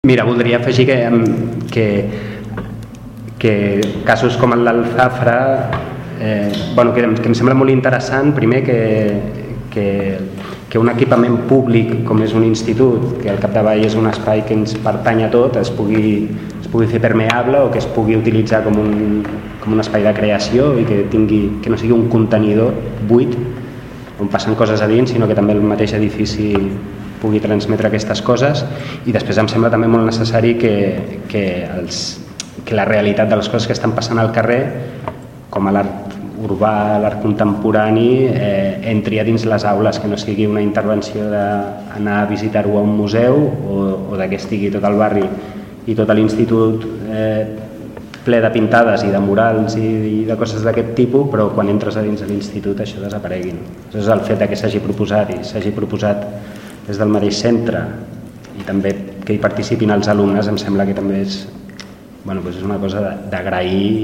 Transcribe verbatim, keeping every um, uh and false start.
Mira, voldria afegir que, que, que casos com el del Zafra eh, bueno, que, que em sembla molt interessant, primer que, que, que un equipament públic com és un institut, que al capdavall és un espai que ens pertany a tot, es pugui, es pugui fer permeable o que es pugui utilitzar com un, com un espai de creació i que, tingui, que no sigui un contenidor buit on passen coses a dins, sinó que també el mateix edifici pugui transmetre aquestes coses. I després em sembla també molt necessari que, que, els, que la realitat de les coses que estan passant al carrer, com a l'art urbà, l'art contemporani, eh, entri a dins les aules, que no sigui una intervenció d'anar a visitar-ho a un museu o, o que estigui tot el barri i tot l'institut eh, ple de pintades i de murals i, i de coses d'aquest tipus, però quan entres a dins de l'institut això desaparegui. Això és el fet que s'hagi proposat i s'hagi proposat des del mateix centre i també que hi participin els alumnes, em sembla que també és, bueno, doncs és una cosa d'agrair